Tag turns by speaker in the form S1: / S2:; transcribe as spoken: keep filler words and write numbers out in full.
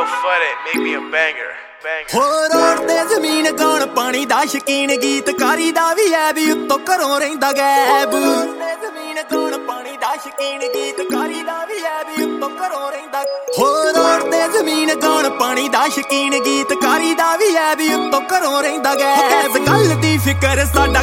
S1: for it, make me a banger.
S2: ਹੋ road ਤੇ ਜ਼ਮੀਨ ਗਾਉਣ ਪਾਣੀ ਦਾ ਸ਼ਕੀਨ ਗੀਤਕਾਰੀ ਦਾ ਵੀ ਐ ਵੀ ਉੱਤੋਂ ਘਰੋਂ ਰਹਿੰਦਾ ਗੈਬ ਜ਼ਮੀਨ ਗਾਉਣ ਪਾਣੀ ਦਾ ਸ਼ਕੀਨ ਗੀਤਕਾਰੀ ਦਾ ਵੀ ਐ ਵੀ ਉੱਤੋਂ ਘਰੋਂ ਰਹਿੰਦਾ ਹੋ ਰੋਡ ਤੇ ਜ਼ਮੀਨ ਗਾਉਣ ਪਾਣੀ ਦਾ ਸ਼ਕੀਨ ਗੀਤਕਾਰੀ ਦਾ ਵੀ ਐ ਵੀ ਉੱਤੋਂ ਘਰੋਂ ਰਹਿੰਦਾ ਗੈਬ ਗੱਲ ਦੀ ਫਿਕਰ ਸਾਡਾ